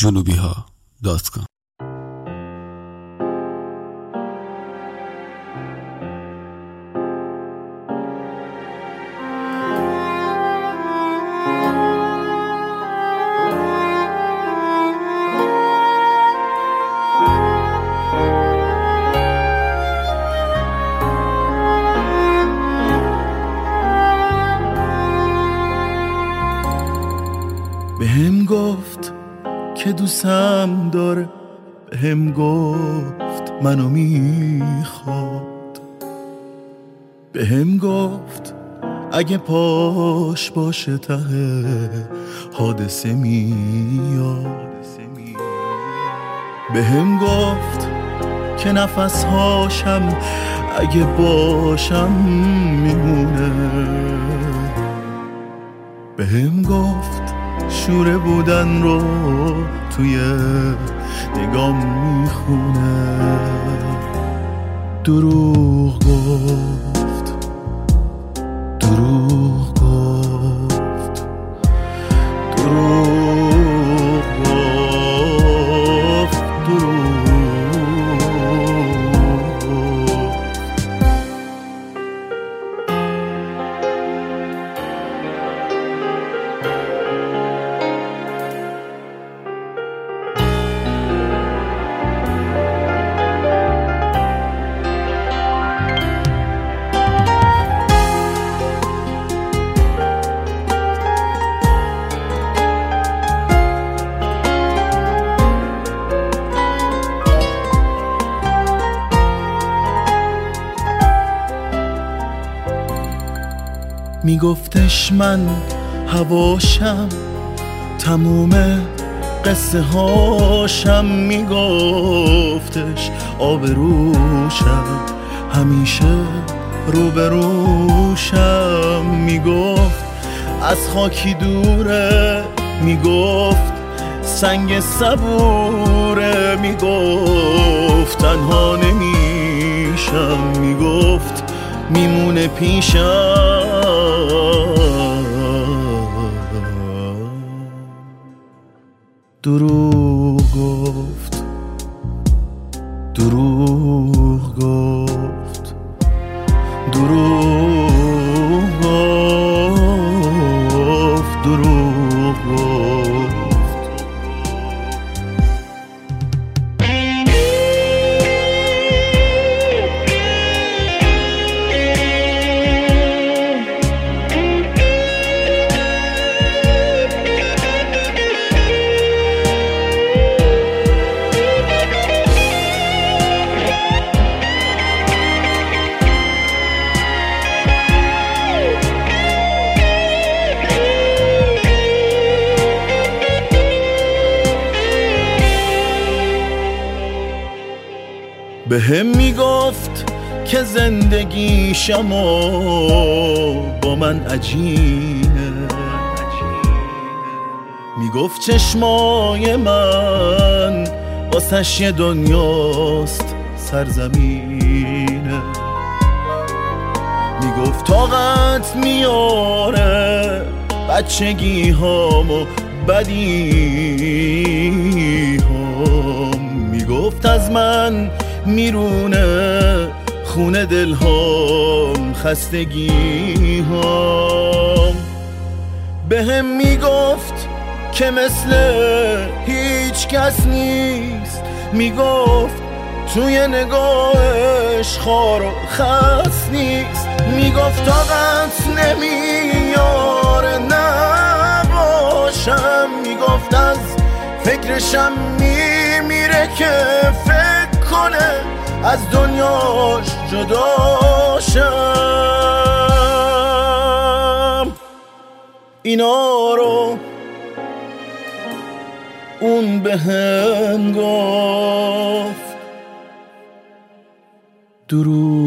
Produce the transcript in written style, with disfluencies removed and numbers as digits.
junubiha.com. بهم گفت که دوستم داره، بهم گفت منو میخواد، بهم گفت اگه پاش باشه ته حادثه میاد، بهم گفت که نفس هاشم اگه باشم میمونه، بهم گفت شوره بودن رو توی نگام میخونه، دروغ گفت، دروغ گفت، دروغ گفت، دروغ گفت. میگفتش من هواشم، تموم قصه هاشم، میگفتش آبروشم، همیشه روبروشم، میگفت از خاکی دوره، میگفت سنگ صبوره، میگفت تنها نمیشم، میگفت میمونه پیشم، دروغ گفت، دروغ گفت، دروغ گفت، دروغ گفت. بهم میگفت که زندگیشم با من عجینه، میگفت چشمای من واسش یه دنیاست سرزمینه، میگفت طاقت میاره بچگی هامو بدی هام، میگفت از من میرونه خونه دل هام، خستگی هام، بهم میگفت که مثل هیچ کس نیست، میگفت توی نگاهش خار و خس نیست، میگفت طاقت نمیاره نباشم، میگفت از فکرشم میمیره که فکر کنه از دنیاش جداشم. اینا رو اون بهم گفت، دروغ